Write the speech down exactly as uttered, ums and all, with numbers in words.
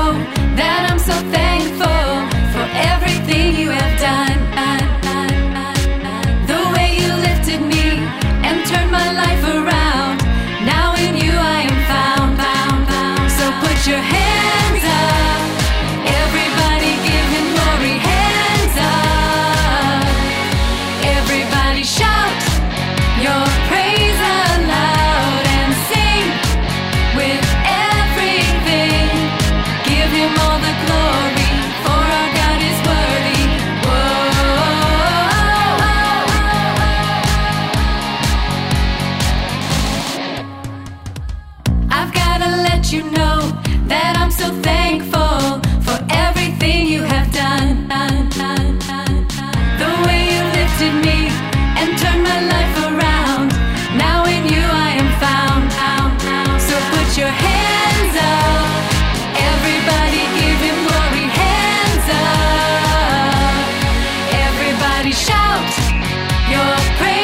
that I'm so thankful for everything you have done. The way you lifted me and turned my life around. Now in you I am found, found, found. So put your hands up, everybody give him glory. Hands up, everybody shout your praise aloud and sing with everything. Give him all the glory, for our God is worthy. Whoa. I've gotta let you know that I'm so thankful for everything you have done. The way you lifted me and turned my life around. Now in you I am found. So put your hands up, everybody give him glory. Hands up, everybody shout your praise.